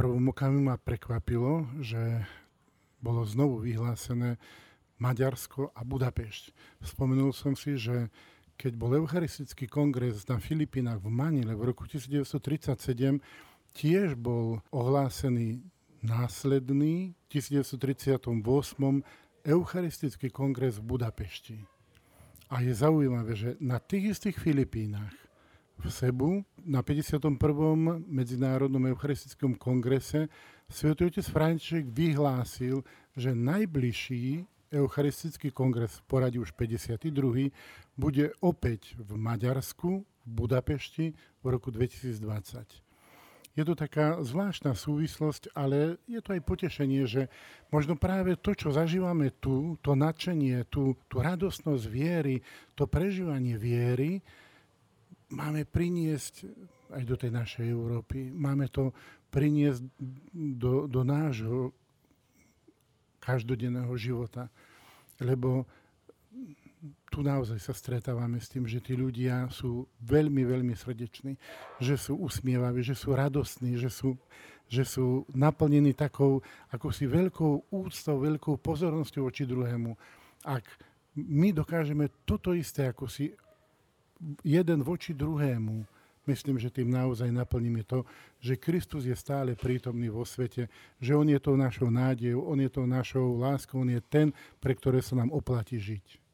prvom okamihu ma prekvapilo, že bolo znovu vyhlásené Maďarsko a Budapešť. Spomenul som si, že keď bol Eucharistický kongres na Filipínach v Manile v roku 1937, tiež bol ohlásený následný v 1938. Eucharistický kongres v Budapešti. A je zaujímavé, že na tých istých Filipínach v Sebu na 51. Medzinárodnom eucharistickom kongrese Svätý otec František vyhlásil, že najbližší Eucharistický kongres v poradí už 52. bude opäť v Maďarsku, v Budapešti v roku 2020. Je to taká zvláštna súvislosť, ale je to aj potešenie, že možno práve to, čo zažívame tu, to nadšenie, tú radosnosť viery, to prežívanie viery, máme priniesť aj do tej našej Európy. Máme to priniesť do nášho každodenného života. Lebo tu naozaj sa stretávame s tým, že tí ľudia sú veľmi, veľmi srdeční, že sú usmievaví, že sú radostní, že sú naplnení takou akousi veľkou úctou, veľkou pozornosťou voči druhému. Ak my dokážeme toto isté, ako si jeden voči druhému, myslím, že tým naozaj naplníme to, že Kristus je stále prítomný vo svete, že on je tou našou nádejou, on je tou našou láskou, on je ten, pre ktoré sa nám oplatí žiť.